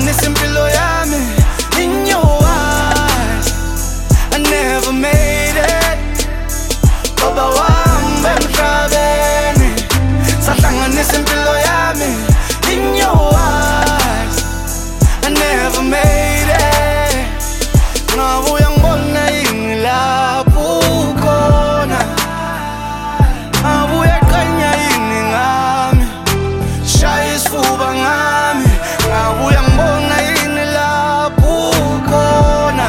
sahlanganisa impilo yami in your eyes. I never made it. Baba wami emhlabeni, sahlanganisa impilo yami in your eyes. I never made it. Ngabuya ngibona yini lapho ukhona, ngabuya khanya yini ngami, shaya isifuba ngami, ngabuya ngibona yini lapho ukhona,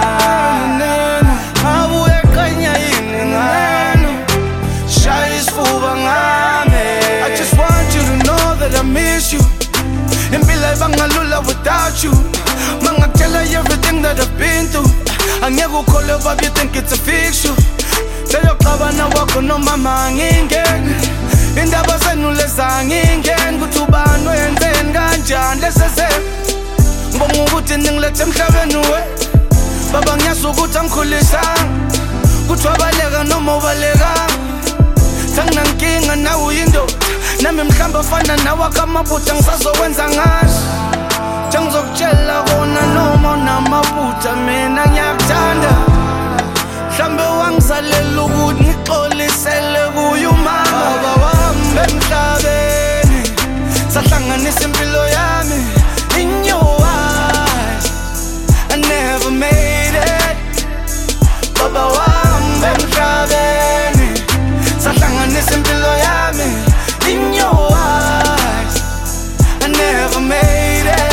ngabuya khanya yini ngami, shaya isifuba ngami. I just want you to know that I miss you. Impilo ibangalula without you. Mangakutshela everything that I've been through, angeke ukholwe baba, you think it's a fiction. Seyoxabana wakho nomama ngingeke, indaba zenu lezangingeke, ukuthi ubani wenzeni kanjani lesese. Ngibonga ukuthi ningilethe emhlabeni we baba, ngiyazi ukuthi angikhulisanga, ukuthi wabaleka noma ubalekanga. Senginankinga nawe uyindoda, nami mhlamba fana nawakho amaphutha ngisazokwenza ngazo. Ngizokutshela kona noma unamaphutha, mina ngiyakuthanda. Mhlambe wangizalela ukuthi ngixolisele kuye umama. Baba wami emhlabeni, sahlanganisa impilo yami in your eyes. I never made it. Baba wami emhlabeni, sahlanganisa impilo yami in your eyes. I never made it.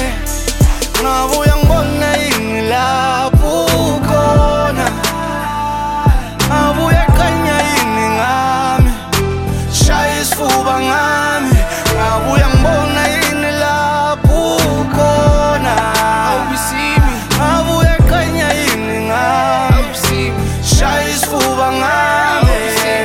Ngabuya ngibona yini lapho ukhona, ngabuya khanya yini ngami, shaya isifuba ngami, ngabuya ngibona yini lapho ukhona, ngabuya khanya yini ngami, shaya isifuba ngami.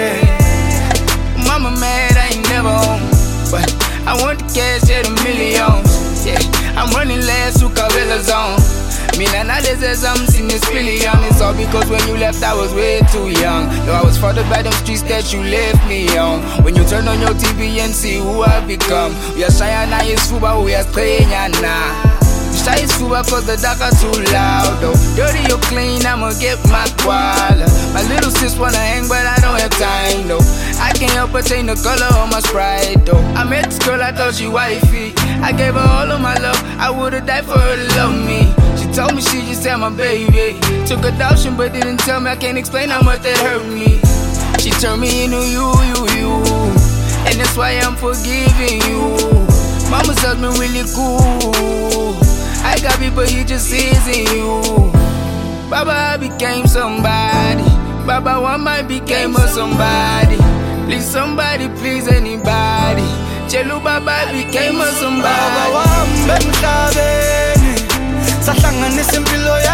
Mama mad, I ain't never home, but I want the cash at the millions. Yeah, I'm running last to Cabela Zone. Mina nalezeza msini spillion. It's all because when you left I was way too young. Though I was fathered by them streets that you left me on. When you turn on your TV and see who I've become, we are shy and I is fuba, we are strange now. Shy is fuba cause the dark are too loud though. Dirty or clean, I'ma get my koala. My little sis wanna hang but I don't have time though. I can't help but change the color of my Sprite though. I met this girl, I thought she wifey. I gave her all of my love, I would've died for her to love me. She told me she just had my baby. Took adoption but didn't tell me, I can't explain how much that hurt me. She turned me into you. And that's why I'm forgiving you. Mama's husband really cool. I got people, he just isn't you. Baba, I became somebody. Baba, one might became a somebody. Please somebody, please anybody. Chelu Baba became a somebody. Baba wami emhlabeni, sahlanganisa impilo